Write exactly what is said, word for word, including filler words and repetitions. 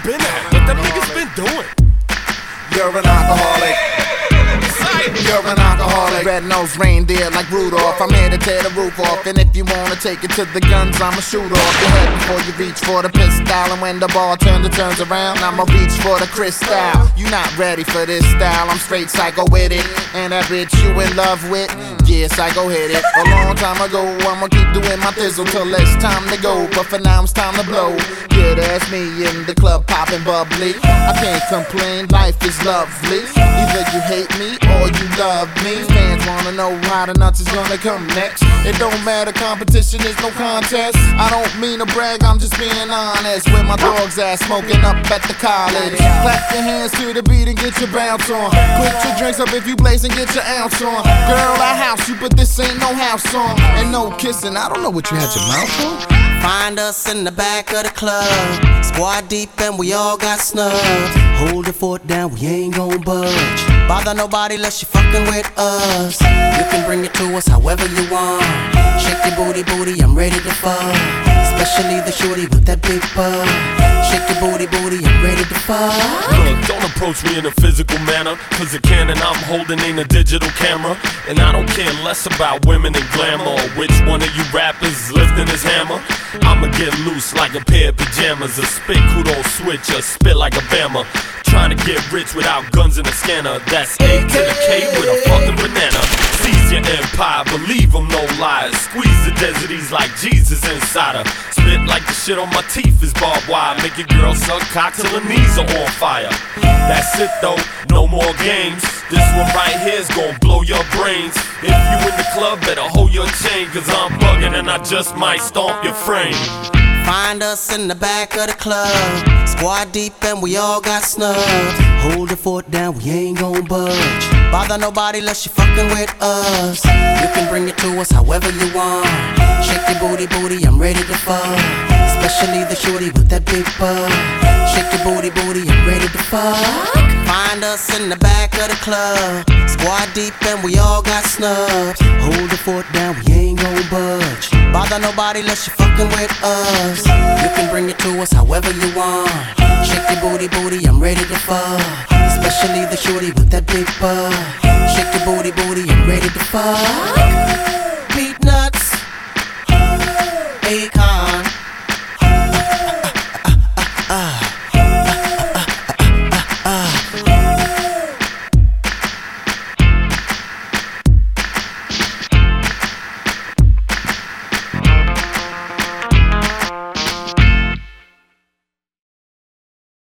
been at? What them niggas been doing? You're an alcoholic. You're an alcoholic. Red-nosed reindeer like Rudolph. I'm here to tear the roof off. And if you wanna take it to the guns, I'ma shoot off your head before you reach for the pistol. And when the ball turns, it turns around, I'ma reach for the crystal. You not ready for this style, I'm straight psycho with it. And that bitch you in love with, yeah, psycho hit it. A long time ago, I'ma keep doing my thizzle till it's time to go. But for now, it's time to blow. Yeah, that's me in the club popping bubbly. I can't complain, life is lovely. Either you hate me or you love me. Fans wanna know how the nuts is gonna come next. It don't matter, competition is no contest. I don't mean to brag, I'm just being honest. Where my dog's at, smoking up at the college. Clap your hands to the beat and get your bounce on. Put your drinks up if you blaze and get your ounce on. Girl, I house you, but this ain't no house song. And no kissing, I don't know what you had your mouth on. Find us in the back of the club, squad deep and we all got snubbed. Hold the fort down, we ain't gon' budge. Bother nobody unless you fucking with us. You can bring it to us however you want. Shake your booty, booty, I'm ready to fuck. Especially the shorty with that big butt. Shake your booty, booty, I'm ready to fuck. Look, don't approach me in a physical manner, cause the cannon I'm holding ain't a digital camera. And I don't care less about women and glamour, or which one of you rappers is lifting his hammer. I'ma get loose like a pair of pajamas. A spit who don't switch, a spit like a bammer. Trying to get rich without guns in a scanner. That's A to the K with a fucking banana. Seize your empire, believe them, no lies. Squeeze the desert, he's like Jesus inside her. Spit like the shit on my teeth is barbed wire. Make your girl suck cock till her knees are on fire. That's it though, no more games. This one right here's gonna blow your brains. If you in the club, better hold your chain, cause I'm bugging and I just might stomp your frame. Find us in the back of the club, squad deep and we all got snubbed. Hold the fort down, we ain't gon' budge. Bother nobody unless you fucking with us. You can bring it to us however you want. Shake your booty, booty, I'm ready to fuck. Especially the shorty with that big butt. Shake your booty, booty, I'm ready to fuck. Find us in the back of the club, squad deep and we all got snubbed. Hold the fort down, we ain't gon' budge. Bother nobody unless you fucking with us. You can bring it to us however you want. Shake your booty, booty, I'm ready to fuck. Especially the shorty with that big butt. Shake your booty, booty, I'm ready to fuck.